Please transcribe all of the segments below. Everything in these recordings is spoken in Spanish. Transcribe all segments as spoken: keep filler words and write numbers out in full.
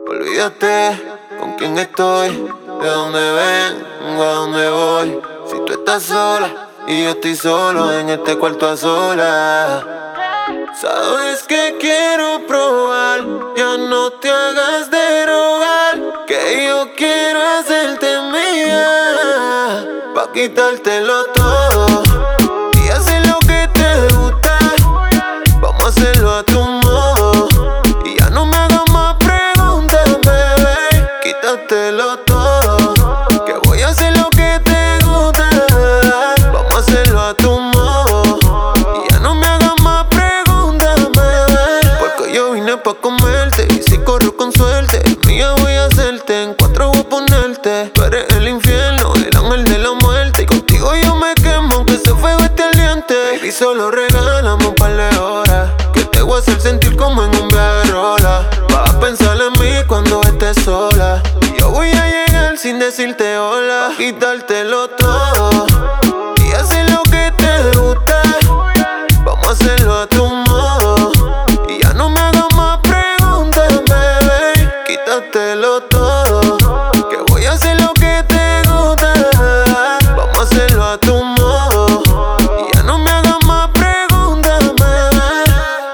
Olvídate con quién estoy, de dónde vengo, a dónde voy. Si tú estás sola y yo estoy solo en este cuarto a solas. Sabes que quiero probar, ya no te hagas de rogar, que yo quiero hacerte mía, pa' quitártelo todo y hacer lo que te gusta. Vamos a hacerlo a tu modo y ya no me hagas más preguntas, bebé. Quítatelo todo, que voy a hacer lo que te gusta. Vamos a hacerlo a tu modo y ya no me hagas más preguntas, bebé. Porque yo vine pa' comerte y si corro con suerte, mía voy a hacerte, en cuatro voy a ponerte. Tú eres el infierno, el ángel de la muerte, y contigo yo me quemo aunque ese fuego esté aliente. Baby, solo regálame un par de horas, que te voy a hacer sentir como en un viaje rola. Vas a pensar en mí cuando estés sola, y yo voy a llegar sin decirte hola, pa' quitártelo todo y hacer lo que te gusta. Vamos a hacerlo a tu modo y ya no me hagas más preguntas, bebé. Quítatelo todo, que voy a hacer lo que te gusta. Vamos a hacerlo a tu modo y ya no me hagas más preguntas, bebé.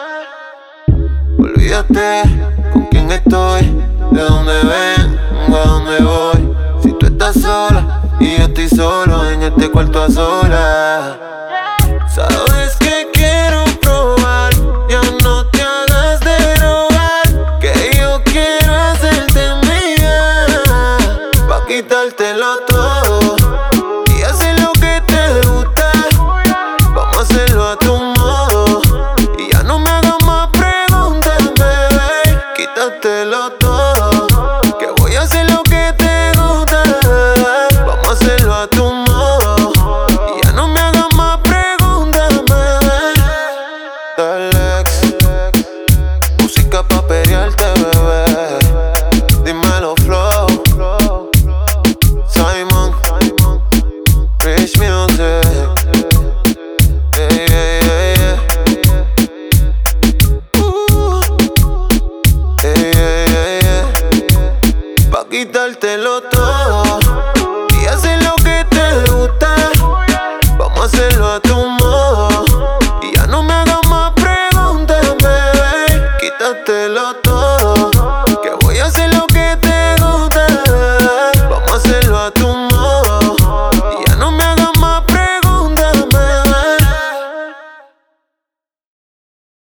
Olvídate con quién estoy, de dónde vengo, a dónde voy. Si tú estás sola y yo estoy solo en este cuarto a solas. Sabes que quiero probar, ya no te hagas de rogar, que yo quiero hacerte mía, pa' quitártelo todo y hacer lo que te gusta. Vamos a hacerlo a tu modo y ya no me hagas más preguntas, bebé. Quítatelo todo.